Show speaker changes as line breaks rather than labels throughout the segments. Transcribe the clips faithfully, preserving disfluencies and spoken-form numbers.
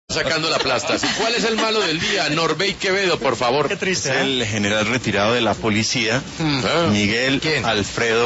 Sacando la plasta. ¿Y cuál es el malo del día? Norbey Quevedo, por favor.
Qué triste,
Es
¿eh?
el general retirado de la policía,
Ah.
Miguel
¿Quién?
Alfredo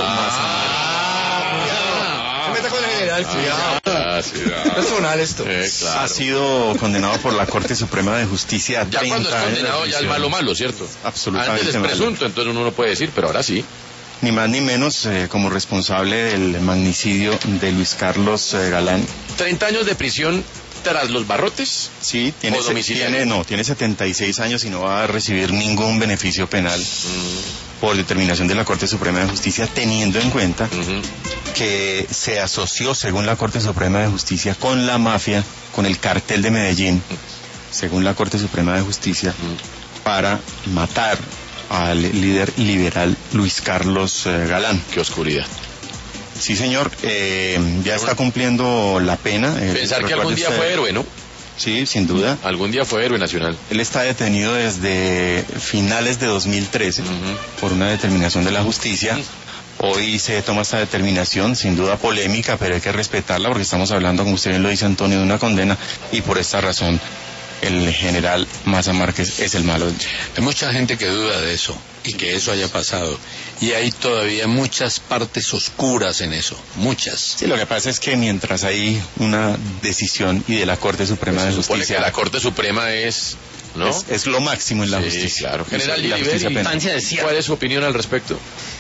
Ah,
Se meta con el general, cuidado.
ah, sí, ah.
Personal esto.
Eh,
Mazamá.
claro.
Ha sido condenado por la Corte Suprema de Justicia a
Ya cuando es
treinta años de
condenado ya el
prisión.
malo malo, ¿cierto?
Absolutamente
Antes es
malo.
presunto, entonces uno no puede decir, pero ahora sí.
Ni más ni menos eh, como responsable del magnicidio de Luis Carlos eh, Galán.
treinta años de prisión tras los barrotes.
Sí, tiene,
¿O
se-
domiciliario?
tiene, no, tiene setenta y seis años y no va a recibir ningún beneficio penal por determinación de la Corte Suprema de Justicia, teniendo en cuenta
Ujú.
que se asoció, según la Corte Suprema de Justicia, con la mafia, con el cartel de Medellín, según la Corte Suprema de Justicia, para matar al líder liberal Luis Carlos eh, Galán.
Qué oscuridad.
Sí, señor, eh, ya está cumpliendo la pena. eh,
Pensar que algún día
recuerde
fue
usted-
héroe, ¿no?
Sí, sin duda.
Algún día fue héroe nacional.
Él está detenido desde finales de dos mil trece
Ujú.
por una determinación de la justicia.
Ujú.
Hoy se toma esta determinación, sin duda polémica, pero hay que respetarla porque estamos hablando, como usted bien lo dice, Antonio, de una condena y por esta razón el general Maza Márquez es el malo.
Hay mucha gente que duda de eso y que eso haya pasado. Y hay todavía muchas partes oscuras en eso, muchas.
Sí, lo que pasa es que mientras hay una decisión y de la Corte Suprema
Se
de
supone
Justicia,
que la Corte Suprema es, ¿no?
es, es lo máximo en la
Sí,
justicia.
claro. General
Y la
Liliberti,
justicia penal.
¿cuál es su opinión al respecto?